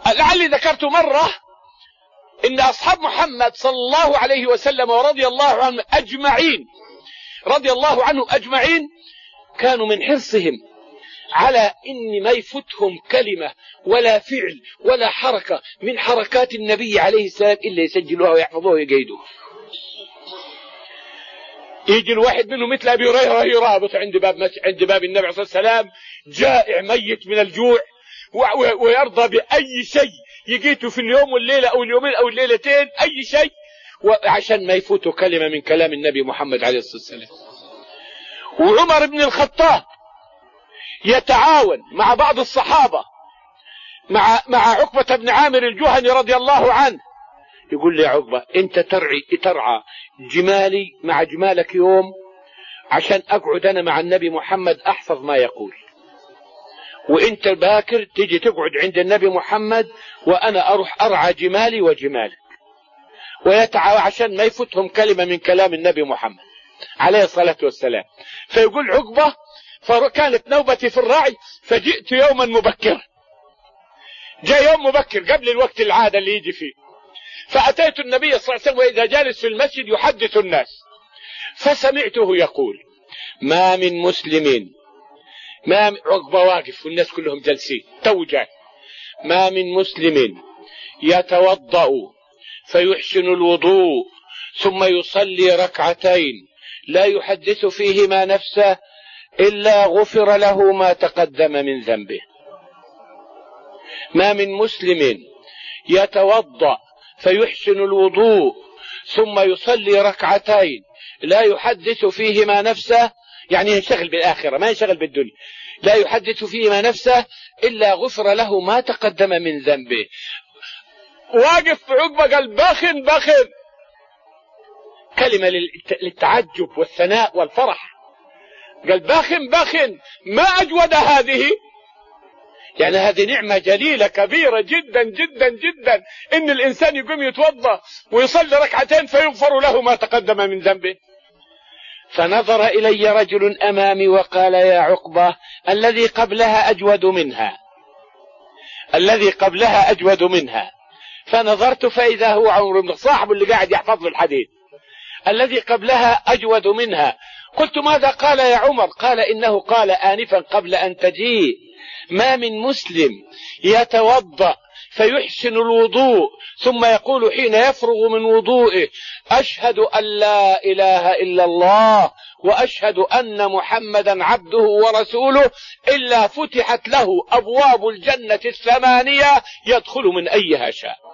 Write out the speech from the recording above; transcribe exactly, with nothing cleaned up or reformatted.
لعلي ذكرت مرة إن أصحاب محمد صلى الله عليه وسلم ورضي الله عنهم أجمعين رضي الله عنهم أجمعين كانوا من حرصهم على إن ما يفتهم كلمة ولا فعل ولا حركة من حركات النبي عليه السلام إلا يسجلوها ويحفظوها ويقيدوها. يجي الواحد منه مثل أبي هريرة يرابط عند باب عند باب النبي عليه الصلاة والسلام جائع ميت من الجوع ويرضى بأي شيء يجيته في اليوم والليلة أو اليومين أو الليلتين أي شيء عشان ما يفوتوا كلمة من كلام النبي محمد عليه الصلاة والسلام. وعمر بن الخطاب يتعاون مع بعض الصحابة مع مع عقبة بن عامر الجهني رضي الله عنه، يقول لي يا عقبة انت ترعي ترعى جمالي مع جمالك يوم عشان اقعد انا مع النبي محمد احفظ ما يقول، وانت باكر تيجي تقعد عند النبي محمد وانا اروح ارعى جمالي وجمالك، ويتعاون عشان ما يفوتهم كلمة من كلام النبي محمد عليه الصلاة والسلام. فيقول عقبة فكانت نوبتي في الرعي فجئت يوما مبكرا، جاء يوم مبكر قبل الوقت العادة اللي يجي فيه، فأتيت النبي صلى الله عليه وسلم وإذا جالس في المسجد يحدث الناس، فسمعته يقول ما من مسلم ما عقبة واقف والناس كلهم جالسين توجه ما من مسلم يتوضأ فيحسن الوضوء ثم يصلي ركعتين لا يحدث فيهما نفسه إلا غفر له ما تقدم من ذنبه. ما من مسلم يتوضأ فيحسن الوضوء ثم يصلي ركعتين لا يحدث فيهما نفسه، يعني ينشغل بالآخرة ما ينشغل بالدنيا، لا يحدث فيهما نفسه إلا غفر له ما تقدم من ذنبه. واقف عقبة قال بخن بخن، كلمة للتعجب والثناء والفرح، قال بخن بخن ما أجود هذه، يعني هذه نعمة جليلة كبيرة جدا جدا جدا إن الإنسان يقوم يتوضأ ويصلي ركعتين فيغفر له ما تقدم من ذنبه. فنظر إلي رجل أمامي وقال يا عقبة الذي قبلها أجود منها الذي قبلها أجود منها. فنظرت فإذا هو عمر بن صاحب اللي قاعد يحفظ الحديث، الذي قبلها أجود منها. قلت ماذا قال يا عمر؟ قال إنه قال آنفا قبل أن تجيء ما من مسلم يتوضأ فيحسن الوضوء ثم يقول حين يفرغ من وضوئه أشهد أن لا إله إلا الله وأشهد أن محمدا عبده ورسوله إلا فتحت له أبواب الجنة الثمانية يدخل من أيها شاء.